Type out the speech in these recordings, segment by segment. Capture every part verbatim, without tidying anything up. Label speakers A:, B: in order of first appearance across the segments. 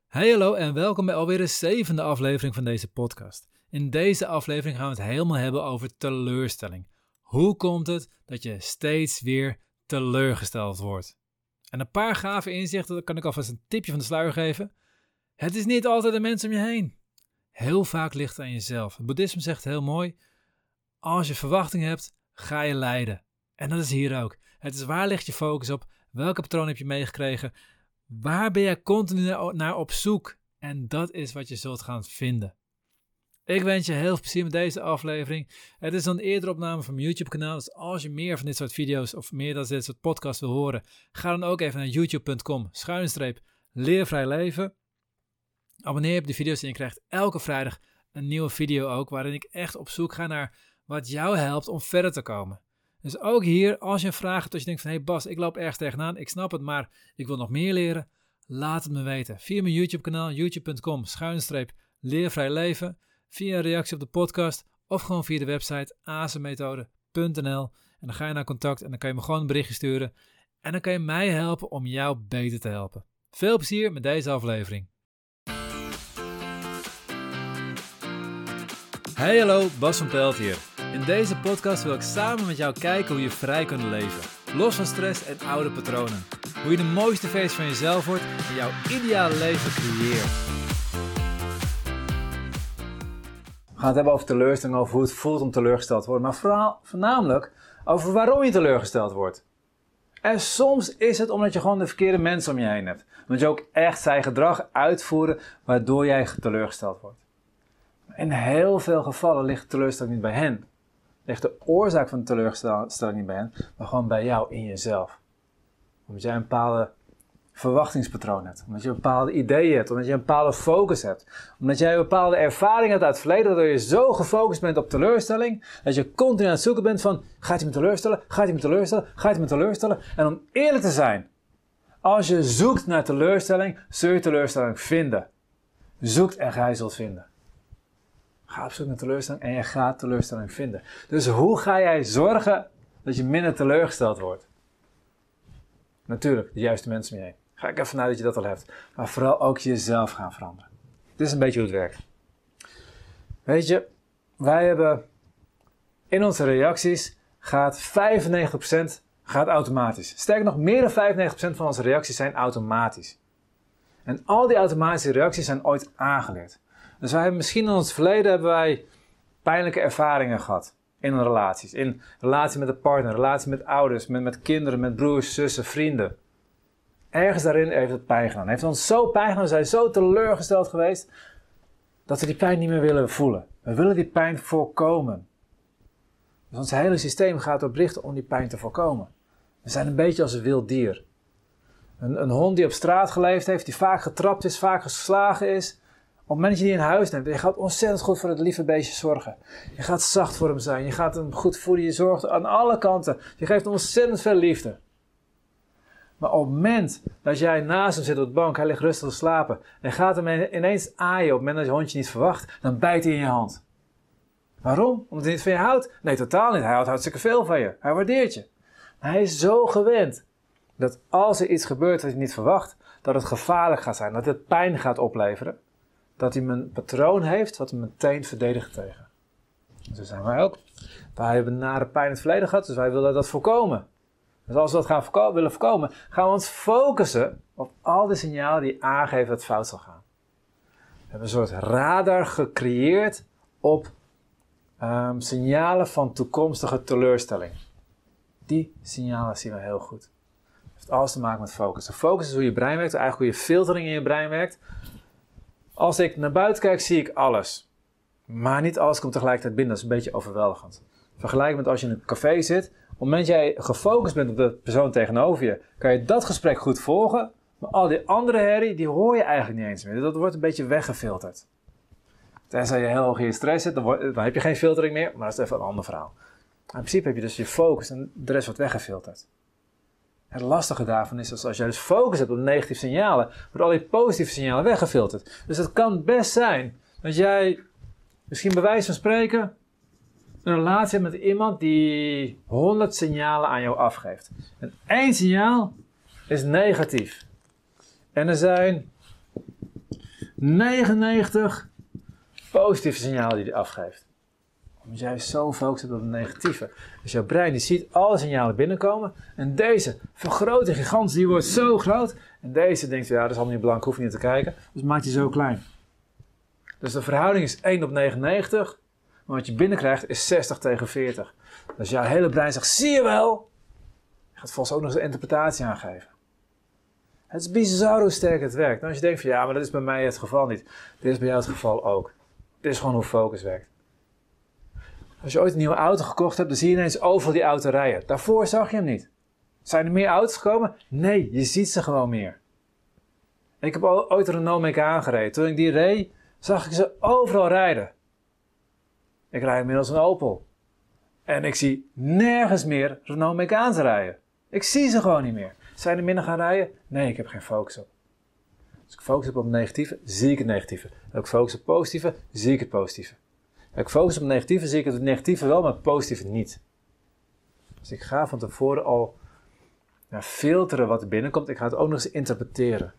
A: Hey hallo en welkom bij alweer de zevende aflevering van deze podcast. In deze aflevering gaan we het helemaal hebben over teleurstelling. Hoe komt het dat je steeds weer teleurgesteld wordt? En een paar gave inzichten, dan kan ik alvast een tipje van de sluier geven. Het is niet altijd de mensen om je heen. Heel vaak ligt het aan jezelf. Het boeddhisme zegt heel mooi, als je verwachting hebt, ga je lijden. En dat is hier ook. Het is waar ligt je focus op? Welke patroon heb je meegekregen? Waar ben jij continu naar op zoek? En dat is wat je zult gaan vinden. Ik wens je heel veel plezier met deze aflevering. Het is een eerdere opname van mijn YouTube kanaal. Dus als je meer van dit soort video's of meer dan dit soort podcasts wil horen, ga dan ook even naar youtube punt com schuine streep leervrij leven. Abonneer je op de video's en je krijgt elke vrijdag een nieuwe video ook, waarin ik echt op zoek ga naar wat jou helpt om verder te komen. Dus ook hier, als je een vraag hebt, als je denkt van, hey Bas, ik loop ergens tegenaan, ik snap het, maar ik wil nog meer leren, laat het me weten. Via mijn YouTube kanaal, youtube punt com schuine streep leervrij leven, via een reactie op de podcast of gewoon via de website azemethode punt n l. En dan ga je naar contact en dan kan je me gewoon een berichtje sturen. En dan kan je mij helpen om jou beter te helpen. Veel plezier met deze aflevering. Hey hallo, Bas van Pelt hier. In deze podcast wil ik samen met jou kijken hoe je vrij kunt leven. Los van stress en oude patronen. Hoe je de mooiste versie van jezelf wordt en jouw ideale leven creëert. We gaan het hebben over teleurstelling, over hoe het voelt om teleurgesteld te worden. Maar vooral, voornamelijk over waarom je teleurgesteld wordt. En soms is het omdat je gewoon de verkeerde mensen om je heen hebt. Omdat je ook echt zijn gedrag uitvoeren waardoor jij teleurgesteld wordt. In heel veel gevallen ligt teleurstelling niet bij hen. Ligt de oorzaak van de teleurstelling niet bij hen, maar gewoon bij jou in jezelf. Omdat jij een bepaalde verwachtingspatroon hebt. Omdat je een bepaalde ideeën hebt. Omdat je een bepaalde focus hebt. Omdat jij een bepaalde ervaring hebt uit het verleden. Waardoor je zo gefocust bent op teleurstelling. Dat je continu aan het zoeken bent van, gaat hij me teleurstellen? Gaat hij me teleurstellen? Gaat hij me teleurstellen? En om eerlijk te zijn. Als je zoekt naar teleurstelling, zul je teleurstelling vinden. Zoekt en gij zult vinden. Ga op zoek naar teleurstelling en je gaat teleurstelling vinden. Dus hoe ga jij zorgen dat je minder teleurgesteld wordt? Natuurlijk, de juiste mensen om je heen. Ga ik even vanuit dat je dat al hebt. Maar vooral ook jezelf gaan veranderen. Dit is een beetje hoe het werkt. Weet je, wij hebben in onze reacties gaat vijfennegentig procent gaat automatisch. Sterker nog, meer dan vijfennegentig procent van onze reacties zijn automatisch. En al die automatische reacties zijn ooit aangeleerd. Dus wij hebben misschien in ons verleden hebben wij pijnlijke ervaringen gehad in relaties. In relatie met een partner, relatie met ouders, met, met kinderen, met broers, zussen, vrienden. Ergens daarin heeft het pijn gedaan. Heeft ons zo pijn gedaan, we zijn zo teleurgesteld geweest, dat we die pijn niet meer willen voelen. We willen die pijn voorkomen. Dus ons hele systeem gaat erop richten om die pijn te voorkomen. We zijn een beetje als een wild dier. Een, een hond die op straat geleefd heeft, die vaak getrapt is, vaak geslagen is. Op het moment dat je die in huis neemt, je gaat ontzettend goed voor het lieve beestje zorgen. Je gaat zacht voor hem zijn, je gaat hem goed voeden, je zorgt aan alle kanten. Je geeft hem ontzettend veel liefde. Maar op het moment dat jij naast hem zit op de bank, hij ligt rustig te slapen. En gaat hem ineens aaien op het moment dat je hondje niet verwacht, dan bijt hij in je hand. Waarom? Omdat hij niet van je houdt? Nee, totaal niet. Hij houdt hartstikke veel van je. Hij waardeert je. Maar hij is zo gewend dat als er iets gebeurt wat je niet verwacht, dat het gevaarlijk gaat zijn, dat het pijn gaat opleveren. Dat hij een patroon heeft wat hem meteen verdedigt tegen. Zo zijn wij ook. Wij hebben nare pijn in het verleden gehad, dus wij willen dat voorkomen. Dus als we dat gaan voorko- willen voorkomen, gaan we ons focussen op al die signalen die aangeven dat het fout zal gaan. We hebben een soort radar gecreëerd op um, signalen van toekomstige teleurstelling. Die signalen zien we heel goed. Het heeft alles te maken met focus. De focus is hoe je brein werkt, eigenlijk hoe je filtering in je brein werkt. Als ik naar buiten kijk, zie ik alles. Maar niet alles komt tegelijkertijd binnen. Dat is een beetje overweldigend. Vergelijk met als je in een café zit. Op het moment dat jij gefocust bent op de persoon tegenover je, kan je dat gesprek goed volgen. Maar al die andere herrie, die hoor je eigenlijk niet eens meer. Dat wordt een beetje weggefilterd. Tenzij je heel hoog in je stress zit, dan, word, dan heb je geen filtering meer. Maar dat is even een ander verhaal. Maar in principe heb je dus je focus en de rest wordt weggefilterd. Het lastige daarvan is dat als jij dus focus hebt op negatieve signalen, worden al die positieve signalen weggefilterd. Dus het kan best zijn dat jij misschien bij wijze van spreken een relatie hebt met iemand die honderd signalen aan jou afgeeft. En één signaal is negatief. En er zijn negenennegentig positieve signalen die hij afgeeft. Omdat jij zo focust op het negatieve. Dus jouw brein die ziet alle signalen binnenkomen. En deze vergroot de gigantisch, die wordt zo groot. En deze denkt, ja, dat is allemaal niet belangrijk, hoef je niet te kijken. Dus maakt hij zo klein. Dus de verhouding is één op negenennegentig. Maar wat je binnenkrijgt is zestig tegen veertig. Dus jouw hele brein zegt, zie je wel? Je gaat volgens ook nog eens een interpretatie aangeven. Het is bizar hoe sterk het werkt. Nou, als je denkt van, ja, maar dat is bij mij het geval niet. Dit is bij jou het geval ook. Dit is gewoon hoe focus werkt. Als je ooit een nieuwe auto gekocht hebt, dan zie je ineens overal die auto rijden. Daarvoor zag je hem niet. Zijn er meer auto's gekomen? Nee, je ziet ze gewoon meer. Ik heb ooit een Renault Megane gereden. Toen ik die reed, zag ik ze overal rijden. Ik rijd inmiddels een Opel. En ik zie nergens meer Renault Megane's rijden. Ik zie ze gewoon niet meer. Zijn er minder gaan rijden? Nee, ik heb geen focus op. Als ik focus heb op het negatieve, zie ik het negatieve. Als ik focus op het positieve, zie ik het positieve. Als ik focus op het negatieve, zie ik het negatieve wel, maar het positieve niet. Dus ik ga van tevoren al ja, filteren wat er binnenkomt. Ik ga het ook nog eens interpreteren.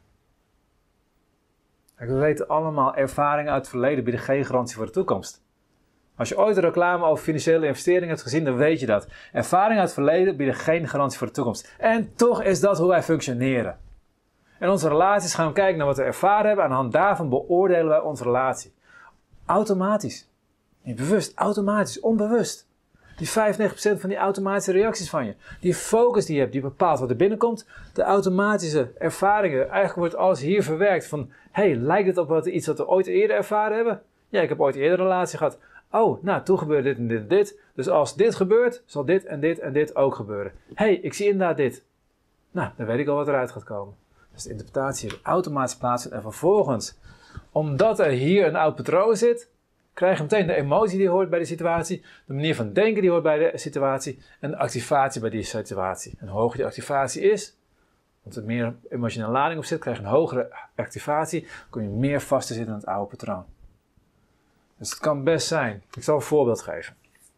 A: Kijk, we weten allemaal, ervaringen uit het verleden bieden geen garantie voor de toekomst. Als je ooit een reclame over financiële investeringen hebt gezien, dan weet je dat. Ervaringen uit het verleden bieden geen garantie voor de toekomst. En toch is dat hoe wij functioneren. In onze relaties gaan we kijken naar wat we ervaren hebben. En aan de hand daarvan beoordelen wij onze relatie. Automatisch. Niet bewust, automatisch, onbewust. Die vijfennegentig procent van die automatische reacties van je. Die focus die je hebt, die bepaalt wat er binnenkomt. De automatische ervaringen. Eigenlijk wordt alles hier verwerkt van, hey, lijkt het op wat, iets wat we ooit eerder ervaren hebben? Ja, ik heb ooit eerder een relatie gehad. Oh, nou, toen gebeurde dit en dit en dit. Dus als dit gebeurt, zal dit en dit en dit ook gebeuren. Hé, hey, ik zie inderdaad dit. Nou, dan weet ik al wat eruit gaat komen. Dus de interpretatie heeft automatisch plaatsvindt. En vervolgens, omdat er hier een oud patroon zit, krijg je meteen de emotie die hoort bij de situatie, de manier van denken die hoort bij de situatie en de activatie bij die situatie. En hoe hoger die activatie is, want er meer emotionele lading op zit, krijg je een hogere activatie, kun je meer vast te zitten in het oude patroon. Dus het kan best zijn. Ik zal een voorbeeld geven.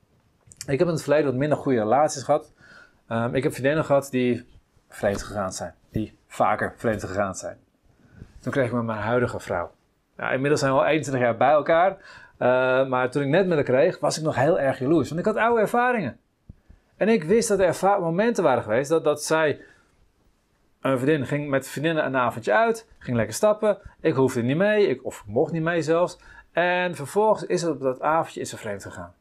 A: Ik heb in het verleden wat minder goede relaties gehad. Um, ik heb vriendinnen gehad die vreemd gegaan zijn. Die vaker vreemd gegaan zijn. Toen kreeg ik met mijn huidige vrouw. Ja, inmiddels zijn we al eenentwintig jaar bij elkaar. Uh, maar toen ik net met haar kreeg, was ik nog heel erg jaloers. Want ik had oude ervaringen. En ik wist dat er erva- momenten waren geweest dat, dat zij... Een vriendin ging met vriendinnen een avondje uit. Ging lekker stappen. Ik hoefde niet mee. Ik, of ik mocht niet mee zelfs. En vervolgens is het op dat avondje is ze vreemd gegaan.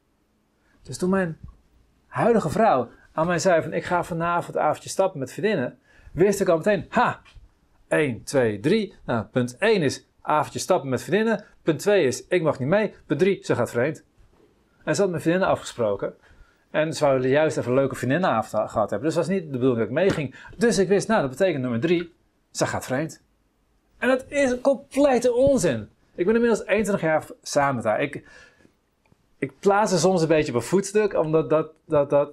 A: Dus toen mijn huidige vrouw aan mij zei van ik ga vanavond avondje stappen met vriendinnen, wist ik al meteen, ha, één, twee, drie. Nou, punt één is avondje stappen met vriendinnen. Punt twee is ik mag niet mee. Punt drie, ze gaat vreemd. En ze had met vriendinnen afgesproken. En ze wouden juist even een leuke vriendinnenavond gehad hebben. Dus het was niet de bedoeling dat ik meeging. Dus ik wist, nou dat betekent nummer drie, ze gaat vreemd. En dat is een complete onzin. Ik ben inmiddels eenentwintig jaar samen met haar. Ik, ik plaats haar soms een beetje op een voetstuk, omdat dat, dat, dat...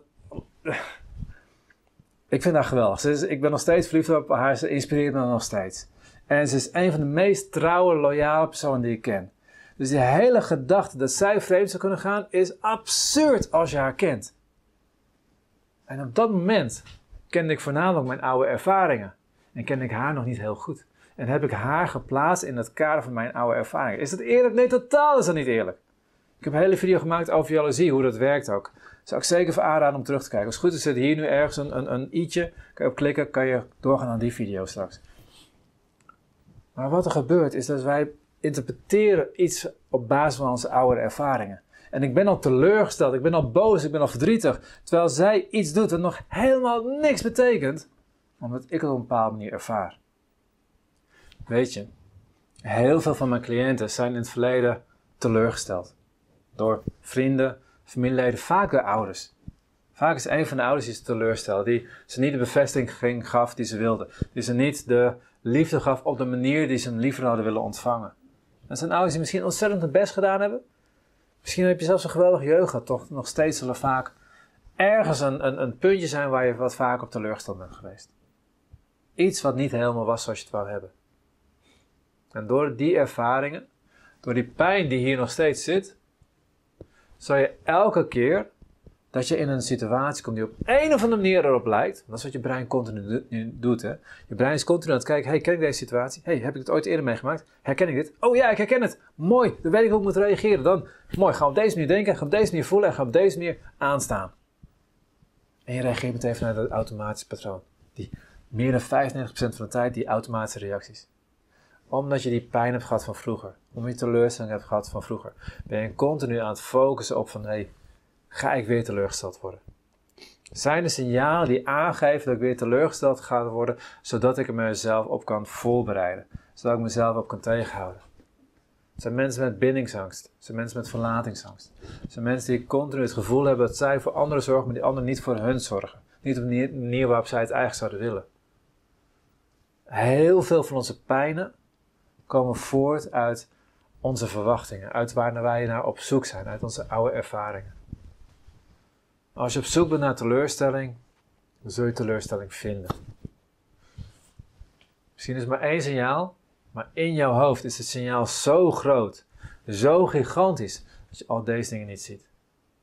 A: Ik vind haar geweldig. Ze is, ik ben nog steeds verliefd op haar, ze inspireert me nog steeds. En ze is een van de meest trouwe, loyale personen die ik ken. Dus die hele gedachte dat zij vreemd zou kunnen gaan, is absurd als je haar kent. En op dat moment kende ik voornamelijk mijn oude ervaringen. En kende ik haar nog niet heel goed. En heb ik haar geplaatst in het kader van mijn oude ervaringen. Is dat eerlijk? Nee, totaal is dat niet eerlijk. Ik heb een hele video gemaakt over jaloezie, hoe dat werkt ook. Zou ik zeker even aanraden om terug te kijken. Als het goed is, zit hier nu ergens een, een, een i'tje. Kan je op klikken, kan je doorgaan naar die video straks. Maar wat er gebeurt, is dat wij interpreteren iets op basis van onze oude ervaringen. En ik ben al teleurgesteld, ik ben al boos, ik ben al verdrietig. Terwijl zij iets doet wat nog helemaal niks betekent. Omdat ik het op een bepaalde manier ervaar. Weet je, heel veel van mijn cliënten zijn in het verleden teleurgesteld. Door vrienden, familieleden, vaak door ouders. Vaak is een van de ouders die ze teleurstelde, die ze niet de bevestiging gaf die ze wilden. Die ze niet de liefde gaf op de manier die ze hem liever hadden willen ontvangen. En zijn ouders die misschien ontzettend hun best gedaan hebben. Misschien heb je zelfs een geweldige jeugd gehad, toch nog steeds zullen vaak ergens een, een, een puntje zijn waar je wat vaak op teleurgesteld bent geweest. Iets wat niet helemaal was zoals je het wou hebben. En door die ervaringen, door die pijn die hier nog steeds zit, zal je elke keer dat je in een situatie komt die op een of andere manier erop lijkt. Dat is wat je brein continu doet. Hè? Je brein is continu aan het kijken, hey, ken ik deze situatie? Hey, heb ik het ooit eerder meegemaakt? Herken ik dit? Oh ja, ik herken het. Mooi, dan weet ik hoe ik moet reageren. Dan, mooi, ga op deze manier denken, ga op deze manier voelen en ga op deze manier aanstaan. En je reageert meteen vanuit dat automatische patroon. Die meer dan vijfennegentig procent van de tijd die automatische reacties. Omdat je die pijn hebt gehad van vroeger. Omdat je teleurstelling hebt gehad van vroeger. Ben je continu aan het focussen op van, hé, hey, ga ik weer teleurgesteld worden? Zijn er signalen die aangeven dat ik weer teleurgesteld ga worden, zodat ik er mezelf op kan voorbereiden? Zodat ik mezelf op kan tegenhouden? Het zijn mensen met bindingsangst. Het zijn mensen met verlatingsangst. Het zijn mensen die continu het gevoel hebben dat zij voor anderen zorgen, maar die anderen niet voor hun zorgen. Niet op de manier waarop zij het eigenlijk zouden willen. Heel veel van onze pijnen komen voort uit onze verwachtingen. Uit waar wij naar op zoek zijn. Uit onze oude ervaringen. Als je op zoek bent naar teleurstelling, dan zul je teleurstelling vinden. Misschien is het maar één signaal, maar in jouw hoofd is het signaal zo groot, zo gigantisch, dat je al deze dingen niet ziet.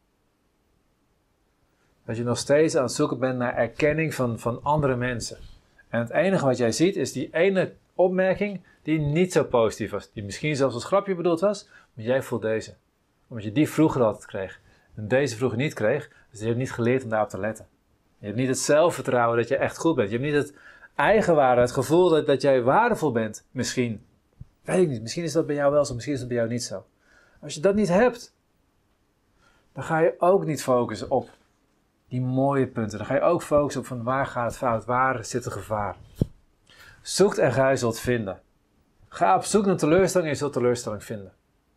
A: Dat je nog steeds aan het zoeken bent naar erkenning van, van andere mensen. En het enige wat jij ziet is die ene opmerking die niet zo positief was. Die misschien zelfs als grapje bedoeld was, maar jij voelt deze. Omdat je die vroeger altijd kreeg. En deze vroeger niet kreeg, dus je hebt niet geleerd om daarop te letten. Je hebt niet het zelfvertrouwen dat je echt goed bent. Je hebt niet het eigenwaarde, het gevoel dat, dat jij waardevol bent. Misschien. Weet ik niet. Misschien is dat bij jou wel zo, misschien is dat bij jou niet zo. Als je dat niet hebt, dan ga je ook niet focussen op die mooie punten. Dan ga je ook focussen op van waar gaat het fout, waar zit het gevaar. Zoekt en gij zult vinden. Ga op zoek naar teleurstelling en je zult teleurstelling vinden.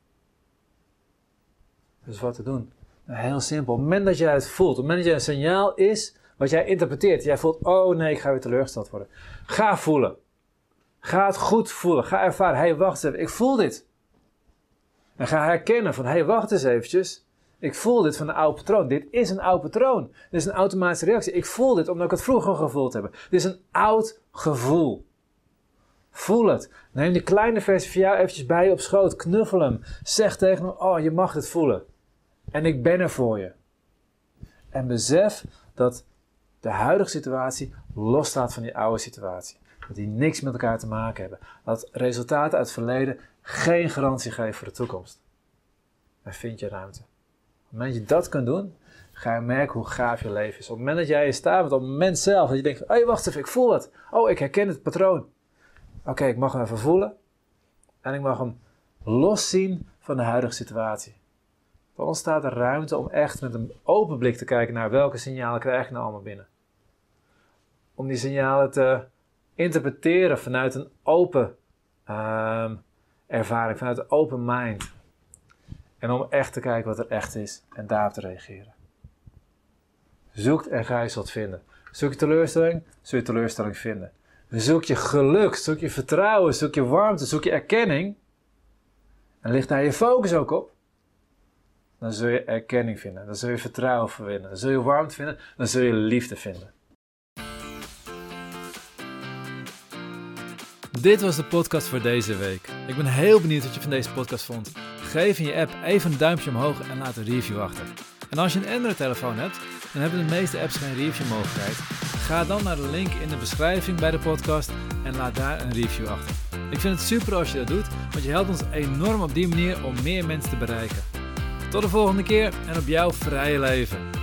A: Dus wat te doen? Nou, heel simpel. Op het moment dat jij het voelt, op het moment dat jij een signaal is wat jij interpreteert. Jij voelt, oh nee, ik ga weer teleurgesteld worden. Ga voelen. Ga het goed voelen. Ga ervaren, hé, hey, wacht even, ik voel dit. En ga herkennen van, hé, hey, wacht eens eventjes. Ik voel dit van een oud patroon. Dit is een oud patroon. Dit is een automatische reactie. Ik voel dit omdat ik het vroeger gevoeld heb. Dit is een oud gevoel. Voel het. Neem die kleine versie van jou eventjes bij je op schoot. Knuffel hem. Zeg tegen hem, oh, je mag het voelen. En ik ben er voor je. En besef dat de huidige situatie losstaat van die oude situatie. Dat die niks met elkaar te maken hebben. Dat resultaten uit het verleden geen garantie geven voor de toekomst. Dan vind je ruimte. Op het moment dat je dat kunt doen, ga je merken hoe gaaf je leven is. Op het moment dat jij in staat bent, op het moment zelf, dat je denkt, hé, hey, wacht even, ik voel het. Oh, ik herken het patroon. Oké, okay, ik mag hem even voelen. En ik mag hem loszien van de huidige situatie. Dan ontstaat er ruimte om echt met een open blik te kijken naar welke signalen krijg ik nou allemaal binnen. Om die signalen te interpreteren vanuit een open uh, ervaring, vanuit een open mind. En om echt te kijken wat er echt is en daarop te reageren. Zoekt en gij zult vinden. Zoek je teleurstelling, zul je teleurstelling vinden. Zoek je geluk, zoek je vertrouwen, zoek je warmte, zoek je erkenning. En ligt daar je focus ook op. Dan zul je erkenning vinden, dan zul je vertrouwen vinden, dan zul je warmte vinden, dan zul je liefde vinden.
B: Dit was de podcast voor deze week. Ik ben heel benieuwd wat je van deze podcast vond. Geef in je app even een duimpje omhoog en laat een review achter. En als je een Android-telefoon hebt, dan hebben de meeste apps geen review-mogelijkheid. Ga dan naar de link in de beschrijving bij de podcast en laat daar een review achter. Ik vind het super als je dat doet, want je helpt ons enorm op die manier om meer mensen te bereiken. Tot de volgende keer en op jouw vrije leven.